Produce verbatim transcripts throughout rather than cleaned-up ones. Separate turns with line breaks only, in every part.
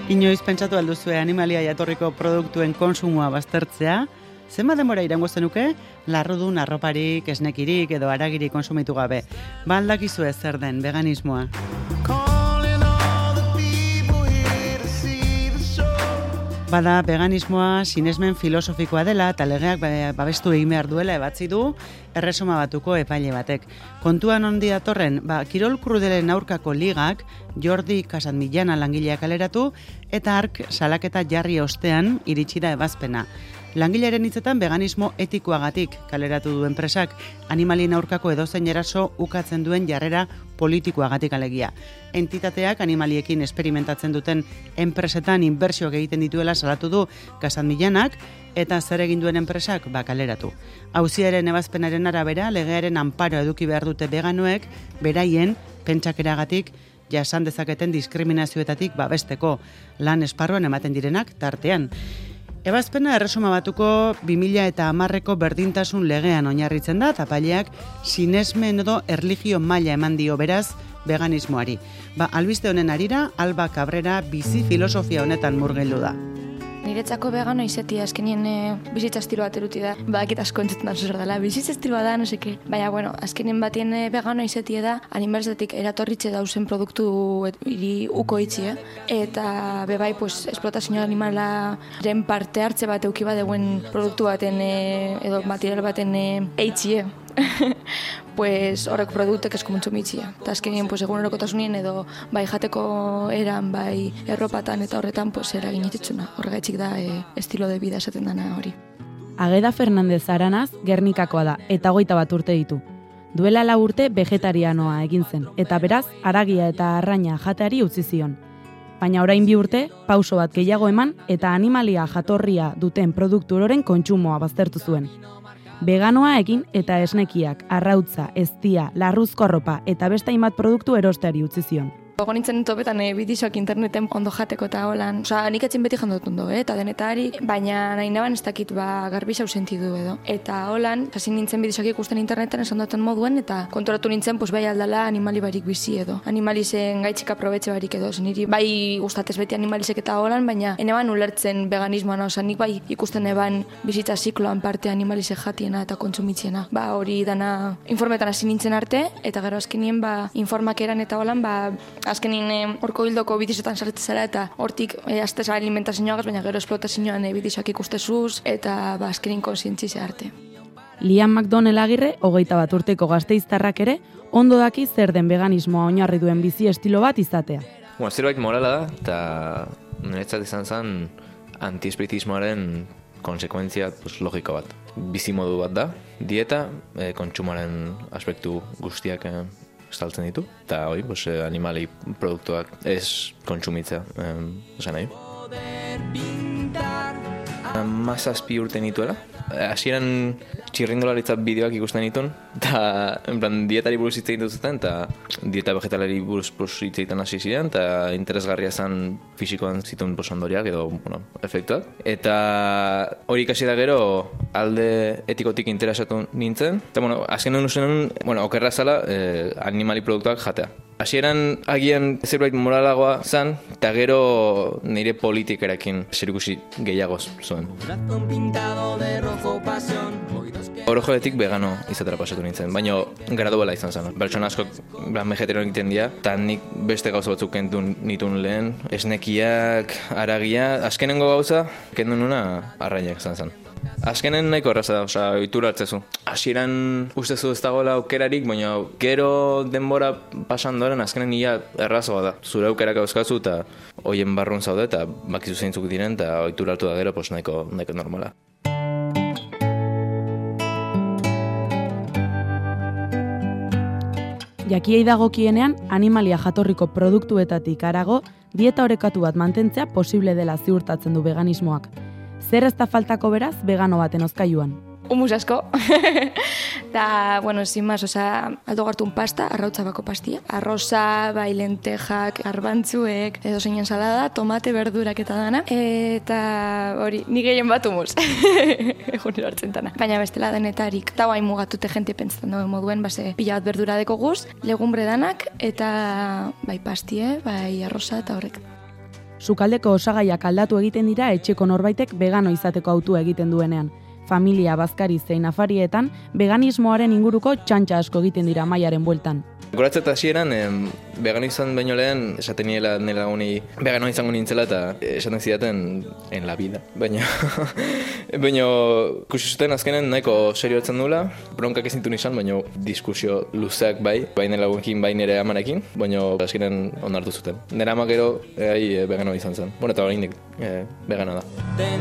Inoiz pentsatu alduzue animalia jatorriko produktuen konsumoa baztertzea? Zenbat denbora irango zenuke? Larrudun arroparik, esnekirik edo haragirik konsumitu gabe. Ba aldakizue zer den veganismoa? Bada, veganismoa sinesmen filosofikoa dela eta legeak babestu egin behar duela ebatzi du erresuma batuko epaile batek. Kontuan ondi datorren, ba, kirol krudelen aurkako ligak Jordi Casadmillana langileak kaleratu eta hark salaketa jarri ostean iritsi da ebazpena. Langilearen hitzetan veganismo etikoagatik kaleratu du enpresak, animalien aurkako edozein eraso ukatzen duen jarrera politikoagatik alegia. Entitateak animaliekin esperimentatzen duten enpresetan inbertsioak egiten dituela salatu du Casadmillanak eta zer egin duen enpresak ba kaleratu. Auziaren ebazpenaren arabera legearen anparo eduki behar dute veganoek beraien pentsakeragatik jasan dezaketen diskriminazioetatik babesteko lan esparruan ematen direnak tartean. Ebazpena erresuma batuko bi mila hamareko berdintasun legean oinarritzen da, eta epaileak sinesmen edo erlijio maila eman dio beraz veganismoari. Ba, albiste honen harira, Alba Cabrera bizi filosofia honetan murgildu da.
Niretzako vegano izatea azkenien e, bizitza estilo bat eruti da. Badakit asko entzutzen da zer dela. Bizitza estiloa da, no seke. Baina, bueno, azkenien batien e, vegano izatea da, animalizatik eratorritze dauzen produktu et, iri uko itxi, eh? Eta bebai, pues, esplotazio animalaren parte hartze bat euki badeuen produktu baten e, edo material baten e, eitxie. Pues horrek produktek esko kontsumitzia. Eta azkenien pues egunerokotasunien edo bai jateko eran, bai erropatan eta horretan pues eragin itxuna. Horregatik da e, estilo de vida esaten dana hori.
Ageda Fernandez Aranaz Gernikakoa da eta hogeita bat urte ditu. Duela lau urte vegetarianoa egin zen eta beraz haragia eta arraina jateari utzi zion. Baina orain bi urte pauso bat gehiago eman eta animalia jatorria duten produktu ororen kontsumoa baztertu zuen. Veganoa egin eta esnekiak, arrautza, eztia, larruzko arropa eta beste hainbat produktu erosteari utzi zion.
Gogo nintzen topetan e, bidizoak interneten ondo jateko eta holan. Osa, nik etzin beti jandot ondo, eh? Eta denetari, baina nahi naban ez dakit ba, garbi zau sentidu edo. Eta holan, hasi nintzen bidizoak ikusten interneten esan duten moduen, eta konturatu nintzen, pues, bai aldala animali barik bizi edo. Animalizen gaitxik aprobetxe barik edo. Niri bai gustatez beti animalizek eta holan, baina eneban ulertzen veganismoan, osa, nik bai ikusten eban bizitza zikloan parte animalizek jatiena eta kontsumitziena. Ba, hori dana informetan hasi nintzen arte, eta gero azkenien ba, informak eran eta holan, ba, azkenin horko hildoko bidizotan sartzen zara eta hortik e, aztez alimentazioagaz, baina gero esplotazioan e, bidizoak ikustezuz eta ba, azkenin konsientzizia arte.
Liam McDonnell Agirre, hogeita bat urteko gazteiztarrak ere, ondo daki zer den veganismoa oinarri duen bizi estilo bat izatea.
Bueno, zerbait morala da, eta niretzat izan zen antiespiritismoaren konsekuentzia pues, logiko bat. Bizimodu bat da, dieta, e, kontsumoaren aspektu guztiak e, estaltzen ditu, eta hori, pues, animali produktuak ez kontsumitza, esan nahi. Mazazpi urte nituela. Hasieran txirrindularitza bideoak ikusten ditun, eta en plan, dietari buruz hitz egiten zuten, eta dieta vegetalari buruz hitz egiten hasi ziren, eta interesgarria zen fisikoan zituen ondoriak edo bueno, efektuak. Eta hori ikasi da gero alde etikotik interesatu nintzen, eta bueno, azken duen usen, bueno, okerra zala eh, animali produktuak jatea. Hasieran agian zerbait moralagoa zen, eta gero nire politikerakin zerikusi gehiago zuen. Orojoletik vegano izatera pasatu nintzen, baina graduela izan zen. Pertsona askok vegetariano egiten dira, eta nik beste gauza batzuk kendu nituen lehen, esnekiak, haragia, azkenengo gauza, kendu nuna arrainak izan zen. Azkenen nahiko erraza da, osea, ohitura hartzezu. Hasieran ustezu ez dagoela aukerarik, baina gero denbora pasan doren azkenen ia errazoa da. Zure aukerak euskazu eta hoien barrun zaude eta bakizu zeintzuk diren eta ohitura hartu da gero pues, nahiko, nahiko normala.
Jakiei dagokienean, animalia jatorriko produktuetatik harago, dieta orekatu bat mantentzea posible dela ziurtatzen du veganismoak. Zer ez da faltako beraz vegano baten hozkailuan?
Humus asko. Da, bueno, sin más, osea, aldo gartun pasta, arrautza bako pastia. Arroza, bai lentejak, garbantzuek, edo zein ensalada, tomate, berdurak eta dana. Eta hori, ni gehien bat humus. Egunero hartzen dana. Baina bestela denetarik. Eta guai mugatute jente pentsatzen dago moduen, base, pila bat berdura deko guz, legumbre danak, eta bai pastie, bai arroza eta horrek.
Sukaldeko osagaiak aldatu egiten dira etxeko norbaitek vegano izateko autua egiten duenean. Familia, bazkari zein afarietan, veganismoaren inguruko txantxa asko egiten dira maiaren bueltan.
Goratzet hasieran, em, vegano izan baino lehen, esaten niela nire laguni vegano izango nintzela eta esaten zidaten en la vida. Baina, baina ikusi zuten azkenen nahiko serio hartzen duela, bronkak ez nintun izan, baina diskusio luzeak bai, bai nire lagunekin, bai nire amanekin, baina azkenen onartu zuten. Nire ama gero, egai e, vegano izan zen. Bueno, eta oraindik e, vegano da.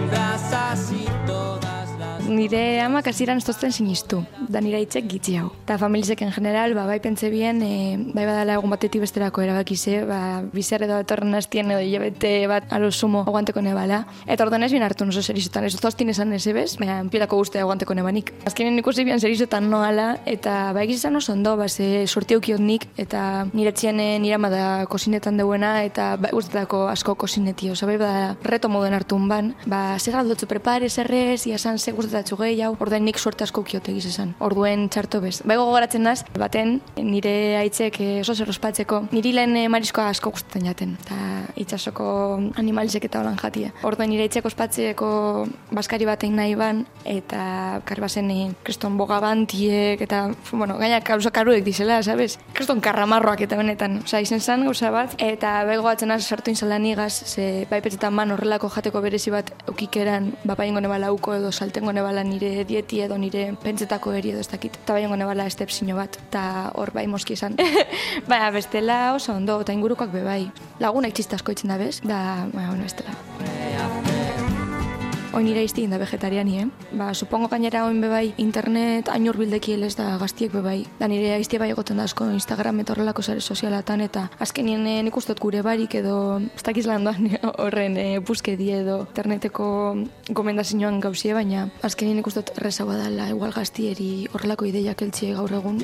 Nire amak hasieran ez tozten sinistu, da nire hitzek gitzi hau. Ta familizek en general, ba, bai pentsa bien, e, bai badala egun batetik besterako erabakize, ba, bizar edo etorren hastien edo hilabete bat alo sumo aguanteko nebala. Eta orduan ez bien hartu noso serizotan, ez toztin esan ez ebez, baina enpielako guzti aguanteko nebanik. Azkenen ikusi bian serizotan noala, eta ba egiz izan oso ondo, ba, ze sorti aukiot nik, eta nire txien nire ama da kosinetan deuena, eta ba, guztetako asko kosinetio, oza, bai bada reto moduen hartun ban, ba, zer aldotzu prepare, zerrez, iasan ze guztetatzu gehi hau, orduen nik suerte asko ukiot egiz esan. Orduen txarto bez. Bai gogoratzen naz, baten, nire aitzek oso zer ospatzeko, niri lehen mariskoa asko gustatzen jaten, eta itsasoko animalizek eta holan jatia. Orduen nire aitzek ospatzeko baskari batein nahi ban, eta karbazen kriston bogabantiek, eta, bueno, gainak kausa karuek dizela, sabes? Kriston karramarroak eta benetan, oza, izen zan gauza bat, eta bai gogoratzen naz sartu inzalan igaz, ze bai petzetan ban horrelako jateko berezi bat ukikeran, bapaingo nebala uko edo saltengo nebala nire dieti edo nire pentsetako eri edo ez dakit. Eta baiongo nebala estepsino bat, eta hor bai moski esan. Baina bestela oso ondo, eta ingurukoak be bai. Lagunak txistasko itzen da bez, da, baina, bueno, bestela. Oin nire izti da vegetariani, eh? Ba, supongo gainera oin bebai internet ainur bildekiel ez da gaztiek bebai. Da nire izti bai egoten da asko Instagram eta horrelako sare sozialatan, eta azkenien eh, nik ustot gure barik edo ez dakiz lan doan horren eh, buskedi edo interneteko gomendazioan gauzie, baina azkenien nik ustot erreza badala igual gaztieri horrelako ideiak eltsie gaur egun.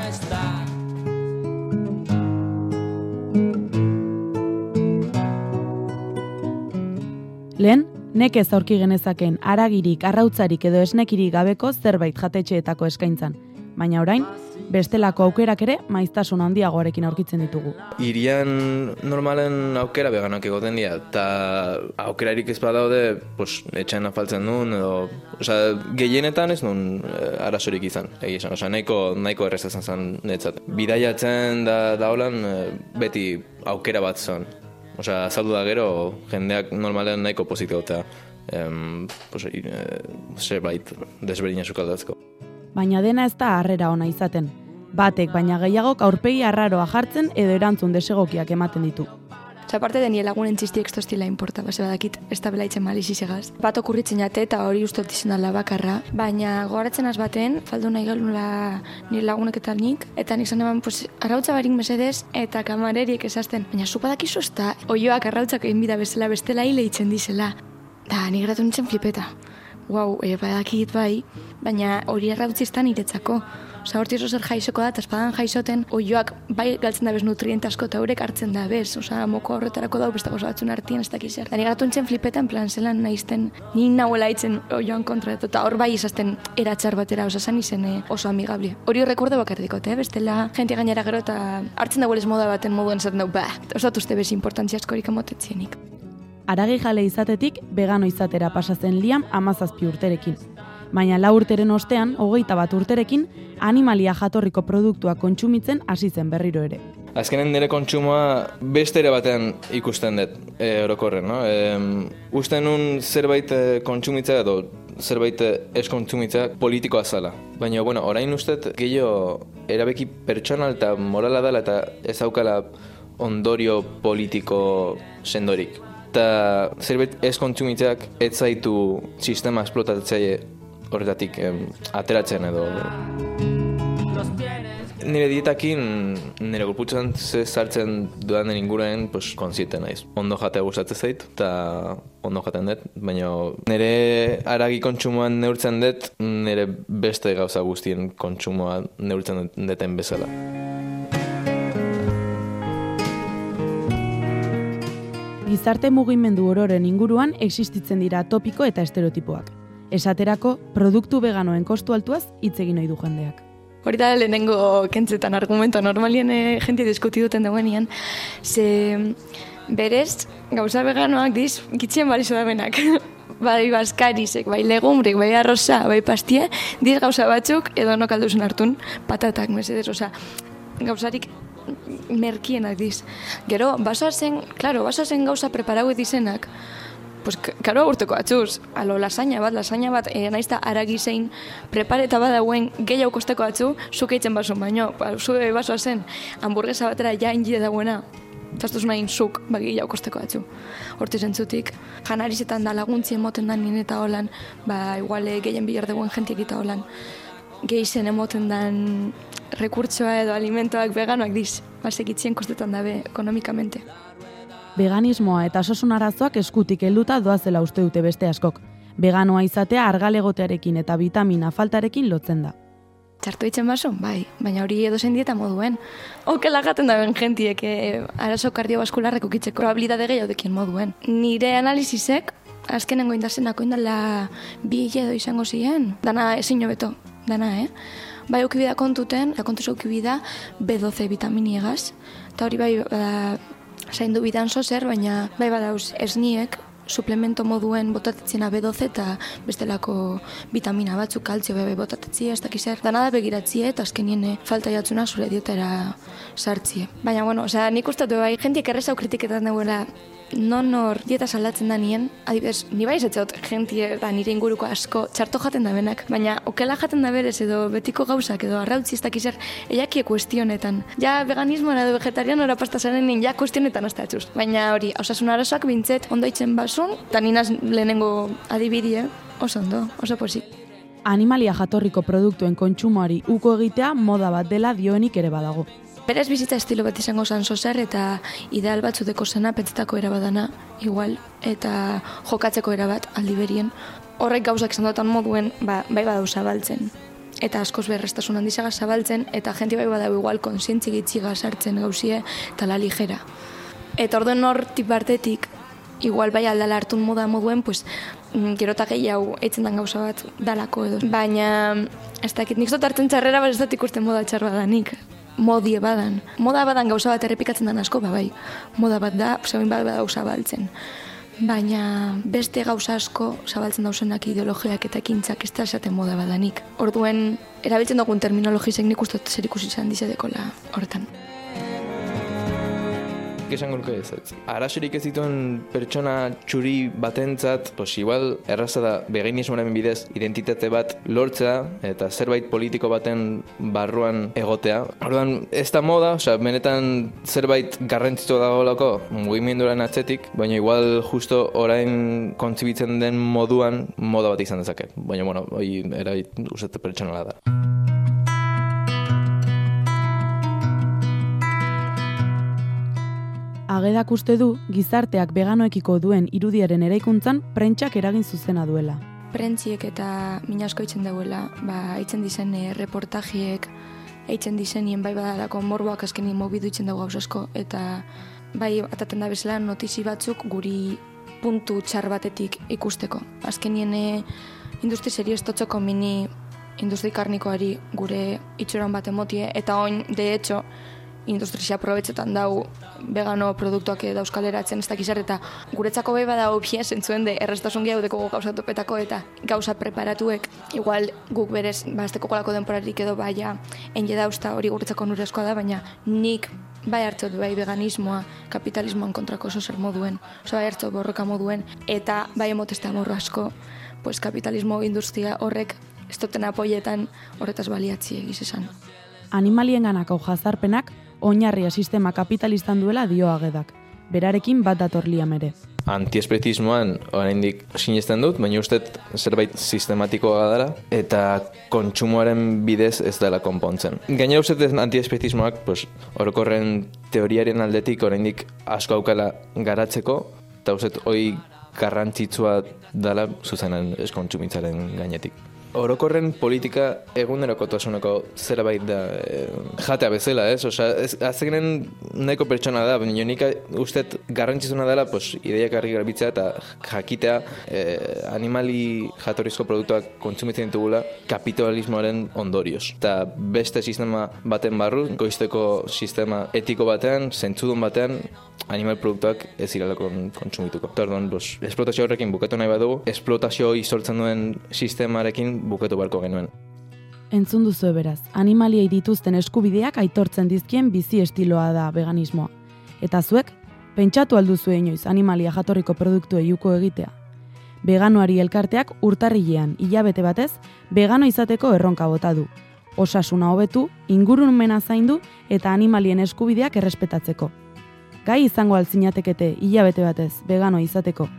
Lehen, nekez aurki genezaken haragirik, arrautzarik edo esnekirik gabeko zerbait jatetxeetako eskaintzan. Baina orain, bestelako aukerak ere maiztasun handiagoarekin aurkitzen ditugu.
Hirian normalen aukera veganak egoten dira, eta aukerarik ez badaude, pues, etxean afaltzen duen, edo, osea, gehienetan ez nuen e, arazorik izan, egia esan, osea, nahiko, nahiko errezazan zen netzat. Bidaiatzen da, da holan, e, beti aukera bat zen. Osea, azaldu da gero, jendeak normalen nahiko pozik gauta, em, pues, e, zerbait desberdina sukaldatzeko.
Baina dena ez da harrera ona izaten. Batek baina gehiagok aurpegi arraroa jartzen edo erantzun desegokiak ematen ditu.
Osa, aparte de nire lagunen txistiek ez tostila importa, base badakit, ez da belaitzen malizizegaz. Bat okurritzen jate eta hori ustot izan dala bakarra, baina gogoratzen az baten, faldu nahi galunla nire lagunek eta nik, eta nik zan eman, pues, arrautza barik mesedez, eta kamareriek esazten, baina zu badakizu ez da, oioak arrautzak egin bida bezala, bestela hile itzen dizela. Da, nik gratu nintzen flipeta. Guau, e, badakit bai, baina hori arrautzi ez da niretzako. Osa, horti oso zer jaizoko da, eta espadan jaizoten, oioak bai galtzen da bez nutriente asko eta horrek hartzen da bez. Osa, moko horretarako dau bestago batzun artien ez dakiz zer. Da, nik gratu nintzen flipetan plan zelan nahizten, ni nahuela itzen oioan kontra, eta hor bai izazten eratxar batera, osa, zan izen eh, oso amigable. Hori horrekorde bakardikot, eh? Bestela, gente gainera gero eta hartzen dagoelez moda baten moduan esaten dau, ba, oso atuzte bez importantzia askorik amotetzienik.
Aragi jale izatetik, vegano izatera pasatzen Liam hamazazpi urterekin. Baina lau urteren ostean, hogeita bat urterekin, animalia jatorriko produktua kontsumitzen hasi zen berriro ere.
Azkenen nire kontsumoa beste ere batean ikusten dut, e, orokorren, no? E, usten nun zerbait kontsumitzea edo zerbait ez kontsumitzea politikoa zala. Baina, bueno, orain ustet gehiago erabeki pertsonal eta morala dela eta ez daukala ondorio politiko sendorik. Eta zerbait ez kontsumitzeak ez zaitu sistema esplotatzaile horretatik em, ateratzen edo. Nire dietakin, nire gorputzan ze sartzen dudan den inguruen, pues, konsienten naiz. Ondo jatea gustatzen zait, eta ondo jaten dut, baina nire haragi kontsumoan neurtzen dut, nire beste gauza guztien kontsumoa neurtzen duten bezala.
Gizarte mugimendu ororen inguruan existitzen dira topiko eta estereotipoak. Esaterako, produktu veganoen kostu altuaz hitz egin ohi du jendeak.
Hori da lehenengo kentzetan argumento normalien e, jenti diskuti duten dagoenean, ze berez, gauza veganoak diz, gitzien balizo da benak. Bai baskarizek, bai legumbrek, bai arroza, bai pastie, diz gauza batzuk edo no kalduzen hartun, patatak, mesedez, oza, gauzarik merkienak diz. Gero, basoa zen, klaro, basoa zen gauza preparauet izenak, pues, karo agurteko atxuz, alo, lasaina bat, lasaina bat, e, naizta aragi zein, prepareta badauen gehiago kosteko atxu, zuke itzen baso, baino, zue basoa zen, hamburguesa batera ja ingide dagoena, taztuz nahin zuk, bagi gehiago kosteko atxu. Hortu zentzutik, janarizetan da laguntzi emoten da nien eta holan, ba, iguale gehien bihar dagoen jentiek eta holan, gehizen emoten dan rekurtsoa edo alimentoak veganoak diz, basekitzien kostetan dabe ekonomikamente.
Veganismoa eta osasun arazoak eskutik helduta doazela uste dute beste askok. Veganoa izatea argalegotearekin eta vitamina faltarekin lotzen da.
Txartu ditzen baso? Bai, baina hori edozen dieta moduen. Okela gaten da ben jentiek e, arazo kardiobaskularreko kitzeko probabilitate gehiago dekien moduen. Nire analizisek, azkenengo indazenako indala bi edo izango ziren, dana ezin beto, dana, eh? Bai eukibida kontuten, eta kontuz eukibida be doce vitaminiegaz, eta hori bai bada, zaindu bidan zozer, baina bai badauz esniek, suplemento moduen botatetzena be doce eta bestelako vitamina batzuk, kaltzio bebe botatetzia, ez dakizer. Dana da begiratzie eta azkenien falta jatzuna zure dietara sartzie. Baina, bueno, osea, nik ustatu bai, jentiek errezau kritiketan dagoela, non hor dieta saldatzen da nien, adibidez, ni bai ezetxot jentie eta nire inguruko asko txarto jaten da benak, baina okela jaten da berez edo betiko gauzak edo arrautzi ez dakizer eiakie kuestionetan. Ja veganismoa edo vegetarianora pasta zaren ja kuestionetan hasta atxuz. Baina hori, osasun arazoak bintzet ondo itzen basun, eta ninaz lehenengo adibidie, oso ondo, oso posik.
Animalia jatorriko produktuen kontsumoari uko egitea moda bat dela dioenik ere badago.
Berez bizitza estilo bat izango zan zozer eta ideal batzu deko zena pentsetako erabadana igual eta jokatzeko erabat aldi berien. Horrek gauzak izan dutan moduen ba, bai badau zabaltzen. Eta askoz berrestasun handizaga zabaltzen eta jenti bai badau igual konsientzi gitziga sartzen gauzie eta la ligera. Eta orduen hortik partetik igual bai aldala hartun moda moduen, pues, gerota gehiago eitzen dan gauza bat dalako edo. Baina, ez dakit, nik zot hartzen txarrera, bat ez dut ikusten moda txar badanik. Modie badan. Moda badan gauza bat errepikatzen dan asko, ba bai. Moda bat da, zegoen bat badau zabaltzen. Baina beste gauza asko zabaltzen dauzenak ideologiak eta ekintzak ez da esaten moda badanik. Orduen, erabiltzen dugun terminologizek nik uste zer ikusi izan dizedekola horretan.
Esango nuke ez. Arazorik ez dituen pertsona txuri batentzat, pues igual erraza da veganismoaren bidez identitate bat lortzea eta zerbait politiko baten barruan egotea. Orduan, ez da moda, osea, benetan zerbait garrantzitsua dagoelako mugimenduaren atzetik, baina igual justo orain kontzibitzen den moduan moda bat izan dezake. Baina, bueno, hori erabit usate pertsonala da.
Agedak uste du, gizarteak veganoekiko duen irudiaren eraikuntzan prentsak eragin zuzena duela.
Prentziek eta min asko eitzen dauela, ba, eitzen dizen e, reportajiek, eitzen dizenien bai badalako morboak azkenin mobidu eitzen dago gauz asko, eta bai ataten da bezala notizi batzuk guri puntu txar batetik ikusteko. Azkenien e, industri serio estotzoko mini industri karnikoari gure itxuran bat emotie, eta oin, de hecho, industria aprobetxetan dau vegano produktuak dauzkaleratzen ez dakizar eta guretzako bai badau pia zentzuen de errestasun gehiago gauza topetako eta gauza preparatuek igual guk berez bazteko kolako denporarik edo baia enge dauzta hori guretzako nurezkoa da, baina nik bai hartzot bai veganismoa kapitalismoan kontrako oso zer moduen, oso bai hartzot borroka moduen eta bai emotezta morro asko pues kapitalismo industria horrek ez duten apoietan horretaz baliatzi egiz esan.
Animalien ganako jazarpenak oinarria sistema kapitalistan duela dio Agedak. Berarekin bat dator Liam ere.
Antiespetismoan oraindik sinesten dut, baina uste zerbait sistematikoa dela eta kontsumoaren bidez ez dela konpontzen. Gainera uste antiespetismoak pues, orokorren teoriaren aldetik oraindik asko aukala garatzeko eta uste hori garrantzitsua dela zuzenan eskontsumitzaren gainetik. orokorren politika egunerokotasuneko zerbait da e, jatea bezala, ez? Osea, ez, azkenen nahiko pertsona da, baina nik ustet garrantzizuna dela, pues, ideiak argi garbitzea eta jakitea e, animali jatorrizko produktuak kontsumitzen ditugula kapitalismoaren ondorioz. Eta beste sistema baten barru, goizteko sistema etiko batean, zentzudun batean, animal produktuak ez iralako kontsumituko. Orduan, pues, esplotazio horrekin bukatu nahi badugu, esplotazio hori sortzen duen sistemarekin bukatu barko genuen.
Entzun duzu beraz, animaliei dituzten eskubideak aitortzen dizkien bizi estiloa da veganismoa. Eta zuek, pentsatu alduzu inoiz animalia jatorriko produktuei uko egitea. Veganoari elkarteak urtarrilean hilabete batez vegano izateko erronka bota du. Osasuna hobetu, ingurumena zaindu eta animalien eskubideak errespetatzeko. Gai izango altzinatekete hilabete batez vegano izateko.